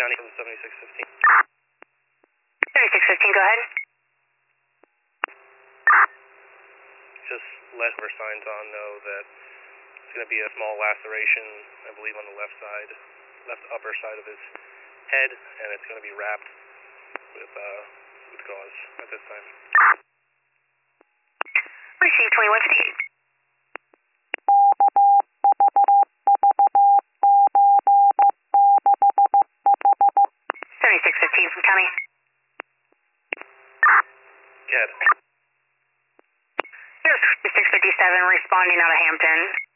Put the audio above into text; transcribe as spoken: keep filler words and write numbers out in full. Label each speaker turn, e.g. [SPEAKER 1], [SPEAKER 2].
[SPEAKER 1] County from seventy-six fifteen.
[SPEAKER 2] seventy-six fifteen, go ahead.
[SPEAKER 1] Just let whoever signs on know that it's going to be a small laceration, I believe, on the left side, left upper side of his head, and it's going to be wrapped with, uh, with gauze at this time.
[SPEAKER 2] Receive twenty-one fifty-eight. seventy-six fifteen from County.
[SPEAKER 1] Cat.
[SPEAKER 2] Yes, six fifty-seven responding out of Hampton.